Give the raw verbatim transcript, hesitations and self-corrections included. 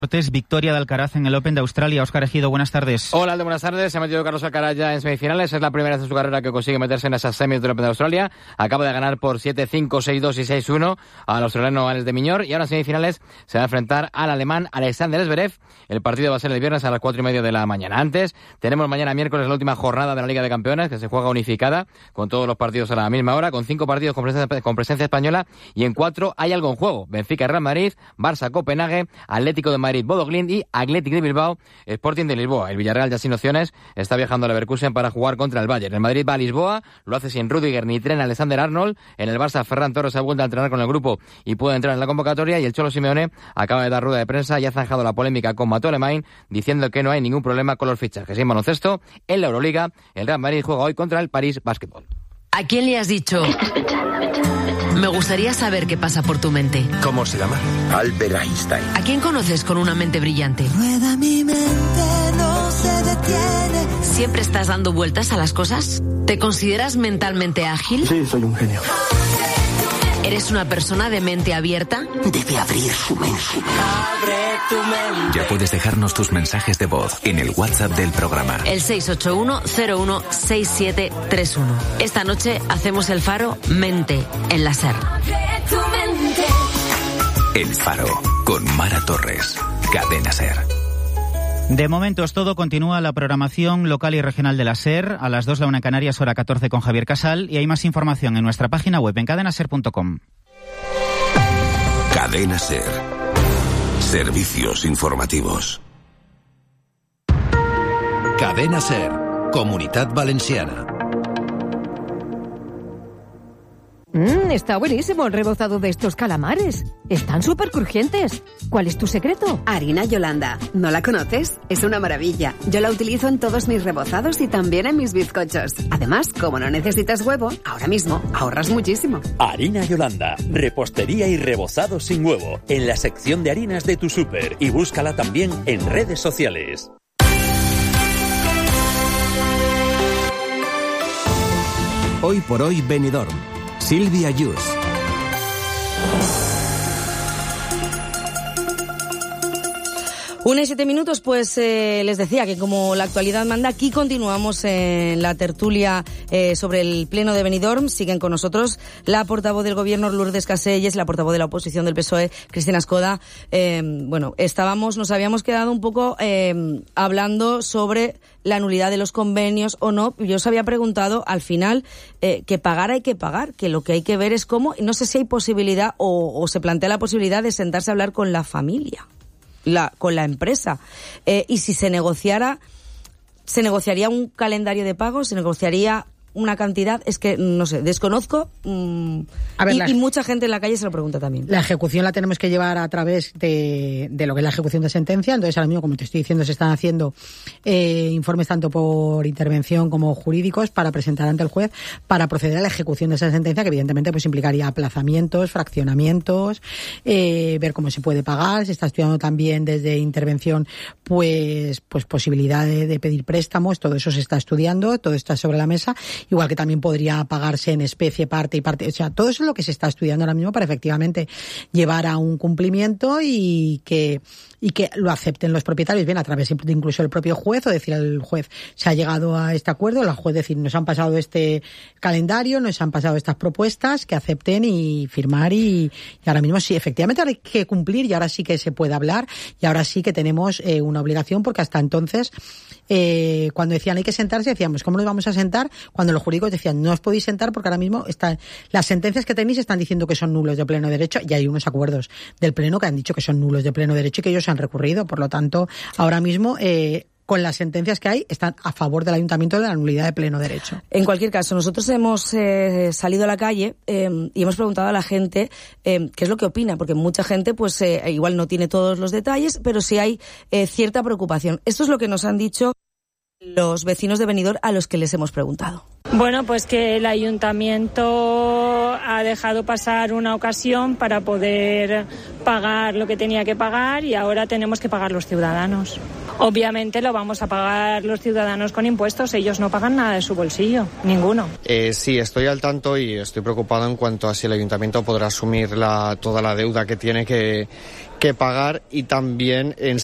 Victoria de Alcaraz en el Open de Australia. Óscar Ejido, buenas tardes. Hola, Aldo, buenas tardes. Se ha metido Carlos Alcaraz ya en semifinales. Es la primera vez en su carrera que consigue meterse en esas semis del Open de Australia. Acaba de ganar por siete cinco, seis dos y seis uno al australiano Alex de Minaur. Y ahora en semifinales se va a enfrentar al alemán Alexander Zverev. El partido va a ser el viernes a las cuatro y media de la mañana. Antes, tenemos mañana miércoles la última jornada de la Liga de Campeones, que se juega unificada, con todos los partidos a la misma hora, con cinco partidos con presencia, con presencia española, y en cuatro hay algo en juego. Benfica, Real Madrid, Barça, Copenhague, Atlético de Madrid, Bodo Glimt y Athletic de Bilbao, Sporting de Lisboa. El Villarreal, ya sin opciones, está viajando a Leverkusen para jugar contra el Bayern. El Madrid va a Lisboa, lo hace sin Rüdiger ni tren Alexander Arnold. En el Barça, Ferran Torres ha vuelto a entrenar con el grupo y puede entrar en la convocatoria, y el Cholo Simeone acaba de dar rueda de prensa y ha zanjado la polémica con Mateu Alemany, diciendo que no hay ningún problema con los fichajes. Y en baloncesto, en la Euroliga, el Real Madrid juega hoy contra el París Basketball. ¿A quién le has dicho? Me gustaría saber qué pasa por tu mente. ¿Cómo se llama? Albert Einstein. ¿A quién conoces con una mente brillante? Rueda mi mente, no se detiene. ¿Siempre estás dando vueltas a las cosas? ¿Te consideras mentalmente ágil? Sí, soy un genio. ¿Eres una persona de mente abierta? Debe abrir su mente. Abre tu mente. Ya puedes dejarnos tus mensajes de voz en el WhatsApp del programa. El seis ocho uno cero uno seis siete tres uno. Esta noche hacemos el Faro Mente en la SER. El Faro con Mara Torres. Cadena SER. De momento es todo. Continúa la programación local y regional de la SER. A las dos la una en Canarias, hora catorce con Javier Casal. Y hay más información en nuestra página web en cadena ser punto com. Cadena SER. Servicios informativos. Cadena SER. Comunitat Valenciana. Mmm, está buenísimo el rebozado de estos calamares. Están súper crujientes. ¿Cuál es tu secreto? Harina Yolanda. ¿No la conoces? Es una maravilla. Yo la utilizo en todos mis rebozados y también en mis bizcochos. Además, como no necesitas huevo, ahora mismo ahorras muchísimo. Harina Yolanda. Repostería y rebozado sin huevo. En la sección de harinas de tu súper. Y búscala también en redes sociales. Hoy por hoy Benidorm. Silvia Yus. Una y siete minutos, pues eh, les decía que como la actualidad manda, aquí continuamos en la tertulia eh, sobre el pleno de Benidorm. Siguen con nosotros la portavoz del gobierno, Lourdes Caselles, la portavoz de la oposición del P S O E, Cristina Escoda. Eh, bueno, estábamos, nos habíamos quedado un poco eh, hablando sobre la nulidad de los convenios o no. Yo os había preguntado al final eh, que pagar hay que pagar, que lo que hay que ver es cómo, no sé si hay posibilidad o, o se plantea la posibilidad de sentarse a hablar con la familia. La, con la empresa, eh, y si se negociara, se negociaría un calendario de pago, se negociaría una cantidad, es que no sé, desconozco, mmm, a ver, y, la, y mucha gente en la calle se lo pregunta también. La ejecución la tenemos que llevar a través de, de lo que es la ejecución de sentencia. Entonces ahora mismo, como te estoy diciendo, se están haciendo eh, informes tanto por intervención como jurídicos para presentar ante el juez para proceder a la ejecución de esa sentencia, que evidentemente pues implicaría aplazamientos, fraccionamientos, eh, ver cómo se puede pagar. Se está estudiando también desde intervención pues pues posibilidad de, de pedir préstamos. Todo eso se está estudiando, todo está sobre la mesa. Igual que también podría pagarse en especie parte y parte. O sea, todo eso es lo que se está estudiando ahora mismo para efectivamente llevar a un cumplimiento y que y que lo acepten los propietarios, bien a través de incluso el propio juez, o decir al juez, se ha llegado a este acuerdo, el juez decir, nos han pasado este calendario, nos han pasado estas propuestas, que acepten y firmar, y, y ahora mismo sí, efectivamente ahora hay que cumplir, y ahora sí que se puede hablar, y ahora sí que tenemos eh, una obligación, porque hasta entonces, eh, cuando decían hay que sentarse, decíamos, ¿cómo nos vamos a sentar? Cuando los jurídicos decían, no os podéis sentar porque ahora mismo están, las sentencias que tenéis están diciendo que son nulos de pleno derecho, y hay unos acuerdos del pleno que han dicho que son nulos de pleno derecho y que ellos han recurrido. Por lo tanto, ahora mismo, eh, con las sentencias que hay, están a favor del ayuntamiento de la nulidad de pleno derecho. En cualquier caso, nosotros hemos eh, salido a la calle eh, y hemos preguntado a la gente eh, qué es lo que opina, porque mucha gente pues eh, igual no tiene todos los detalles, pero sí hay eh, cierta preocupación. Esto es lo que nos han dicho los vecinos de Benidorm a los que les hemos preguntado. Bueno, pues que el ayuntamiento ha dejado pasar una ocasión para poder pagar lo que tenía que pagar y ahora tenemos que pagar los ciudadanos. Obviamente lo vamos a pagar los ciudadanos con impuestos, ellos no pagan nada de su bolsillo, ninguno. Eh, sí, estoy al tanto y estoy preocupado en cuanto a si el ayuntamiento podrá asumir la, toda la deuda que tiene que, que pagar y también en